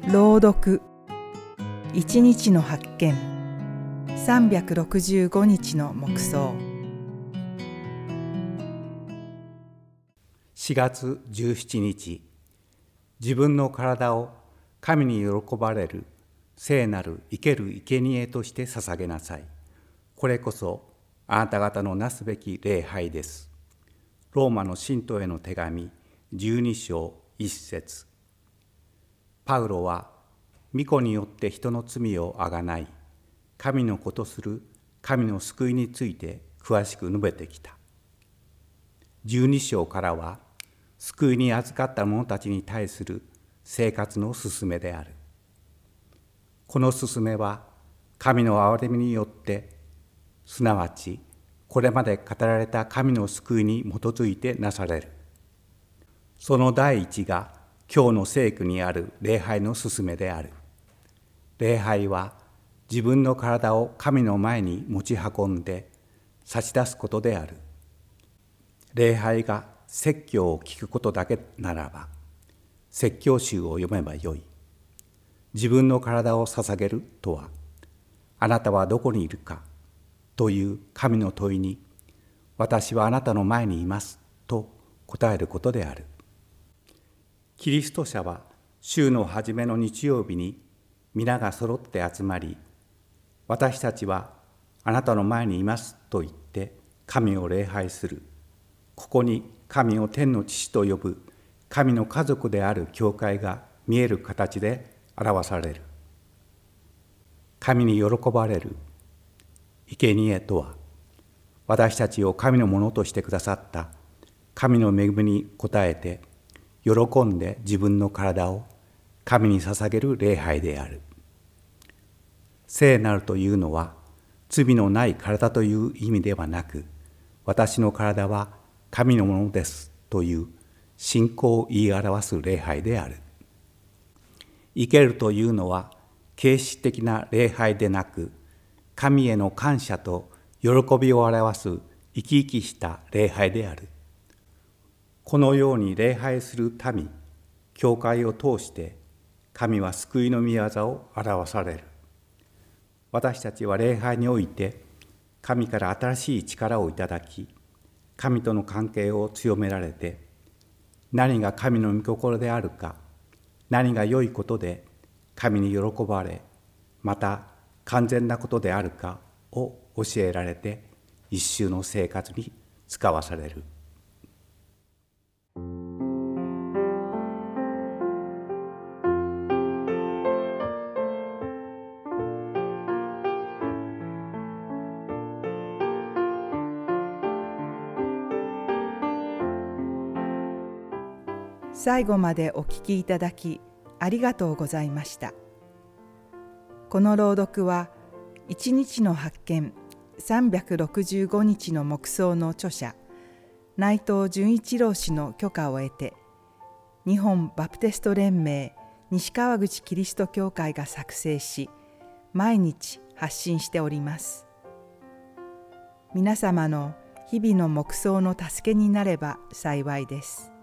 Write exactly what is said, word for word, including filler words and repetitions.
朗読一日の発見さんびゃくろくじゅうごにちの黙想。 しがつじゅうしちにち、自分の体を神に喜ばれる聖なる生ける生贄として捧げなさい。これこそあなた方のなすべき礼拝です。ローマの信徒への手紙じゅうにしょういっせつ。パウロは御子によって人の罪をあがない神の子とする神の救いについて詳しく述べてきた。じゅうにしょうからは救いに預かった者たちに対する生活の勧めである。この勧めは神の憐れみによって、すなわちこれまで語られた神の救いに基づいてなされる。その第一が今日の聖句にある礼拝の勧めである。礼拝は自分の体を神の前に持ち運んで差し出すことである。礼拝が説教を聞くことだけならば、説教集を読めばよい。自分の体を捧げるとは、あなたはどこにいるかという神の問いに、私はあなたの前にいますと答えることである。キリスト者は週の初めの日曜日に皆が揃って集まり、私たちはあなたの前にいますと言って神を礼拝する。ここに神を天の父と呼ぶ神の家族である教会が見える形で表される。神に喜ばれる生贄とは、私たちを神のものとしてくださった神の恵みに応えて、喜んで自分の体を神に捧げる礼拝である。聖なるというのは、罪のない体という意味ではなく、私の体は神のものですという信仰を言い表す礼拝である。生けるというのは、形式的な礼拝でなく、神への感謝と喜びを表す生き生きした礼拝である。このように礼拝する民、教会を通して、神は救いの御業を表される。私たちは礼拝において、神から新しい力をいただき、神との関係を強められて、何が神の御心であるか、何が良いことで神に喜ばれ、また完全なことであるかを教えられて、一週の生活に使わされる。 最後までお聞きいただきありがとうございました。この朗読は一日の発見さんびゃくろくじゅうごにちの黙想の著者内藤純一郎氏の許可を得て、日本バプテスト連盟西川口キリスト教会が作成し、毎日発信しております。皆様の日々の黙想の助けになれば幸いです。